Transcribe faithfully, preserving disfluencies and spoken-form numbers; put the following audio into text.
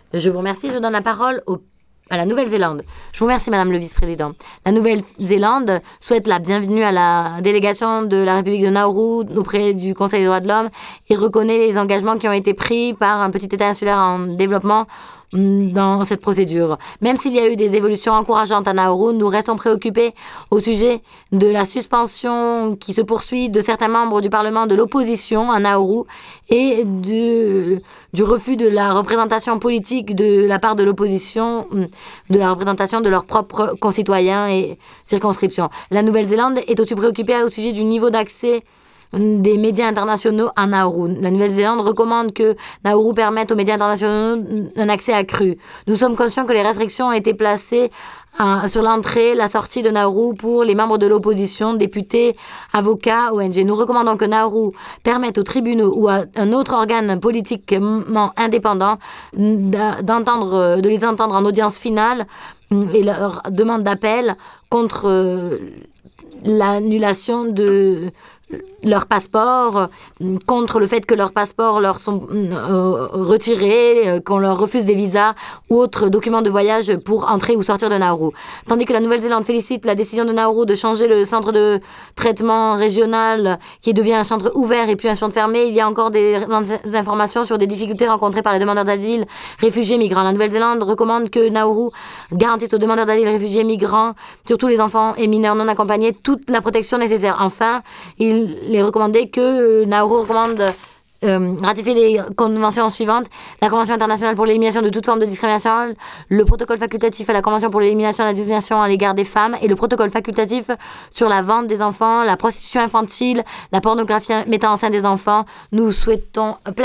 Je vous remercie. Je donne la parole au à la Nouvelle-Zélande. Je vous remercie, Madame le Vice-président. La Nouvelle-Zélande souhaite la bienvenue à la délégation de la République de Nauru auprès du Conseil des droits de l'homme et reconnaît les engagements qui ont été pris par un petit État insulaire en développement dans cette procédure. Même s'il y a eu des évolutions encourageantes à Nauru, nous restons préoccupés au sujet de la suspension qui se poursuit de certains membres du Parlement de l'opposition à Nauru et de, du refus de la représentation politique de la part de l'opposition, de la représentation de leurs propres concitoyens et circonscriptions. La Nouvelle-Zélande est aussi préoccupée au sujet du niveau d'accès des médias internationaux à Nauru. La Nouvelle-Zélande recommande que Nauru permette aux médias internationaux un accès accru. Nous sommes conscients que les restrictions ont été placées euh, sur l'entrée, la sortie de Nauru pour les membres de l'opposition, députés, avocats, O N G. Nous recommandons que Nauru permette aux tribunaux ou à un autre organe politiquement indépendant d'entendre, de les entendre en audience finale et leur demande d'appel contre l'annulation de leur passeport, contre le fait que leurs passeports leur sont euh, retirés, euh, qu'on leur refuse des visas ou autres documents de voyage pour entrer ou sortir de Nauru. Tandis que la Nouvelle-Zélande félicite la décision de Nauru de changer le centre de traitement régional qui devient un centre ouvert et puis un centre fermé, il y a encore des informations sur des difficultés rencontrées par les demandeurs d'asile, réfugiés, migrants. La Nouvelle-Zélande recommande que Nauru garantisse aux demandeurs d'asile, réfugiés, migrants, surtout les enfants et mineurs non accompagnés, toute la protection nécessaire. Enfin, il il est recommandé que Nauru recommande euh, ratifier les conventions suivantes: la Convention internationale pour l'élimination de toute forme de discrimination, le protocole facultatif à la Convention pour l'élimination de la discrimination à l'égard des femmes et le protocole facultatif sur la vente des enfants, la prostitution infantile, la pornographie mettant enceinte des enfants. Nous souhaitons